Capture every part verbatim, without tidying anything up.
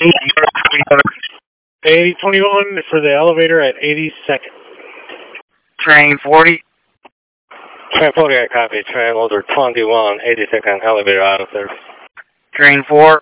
eighty twenty-one for the elevator at eighty-second. Train forty. Train forty, I copy. Train order twenty-one, eighty-second elevator out of service. Train four.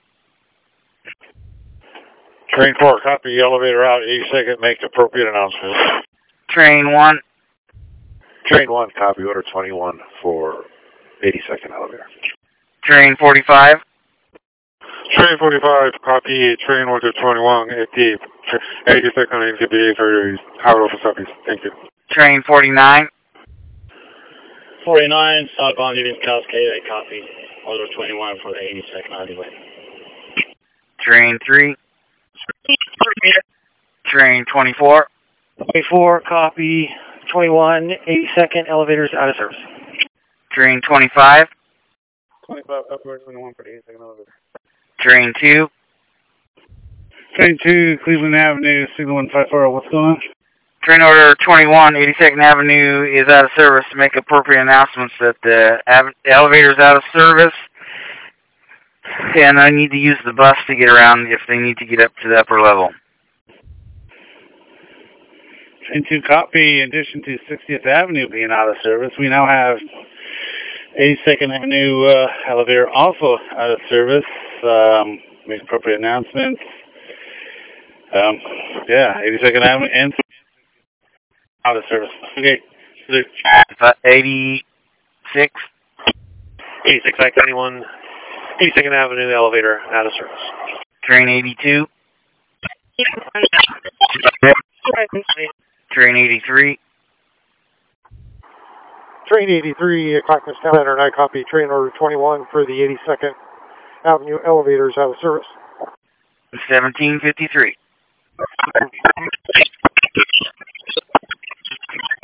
Train four, copy. Elevator out, eighty-second. Make appropriate announcements. Train one. Train one, copy. Order twenty-one for eighty-second elevator. Train forty-five. Train forty-five, copy. Train order twenty-one, eighty, eighty-second N K B A for Howard Office Office. Thank you. Train forty-nine. forty-nine, southbound Union Cascade, I copy. Order twenty-one for the eighty-second alleyway. Train three. Train twenty-four. twenty-four, copy. twenty-one, eighty-second, elevators out of service. Train twenty-five. twenty-five, copy. Order twenty-one for the eighty-second elevator. Train two. Train two, Cleveland Avenue, signal one five four, what's going on? Train order twenty-one, eighty-second Avenue is out of service. To make appropriate announcements that the elevator is out of service, and I need to use the bus to get around if they need to get up to the upper level. Train two, copy. In addition to sixtieth Avenue being out of service, we now have eighty-second Avenue uh, elevator also out of service. Um, make appropriate announcements. Um, yeah, eighty-second Avenue and out of service. Okay. eighty-six. eighty-six, I ninety-one. eighty-second Avenue elevator out of service. Train eighty-two. Train eighty-three. Train eighty-three, Clackamas Town Center, I copy. Train order twenty-one for the eighty-second Avenue elevators out of service. seventeen fifty-three.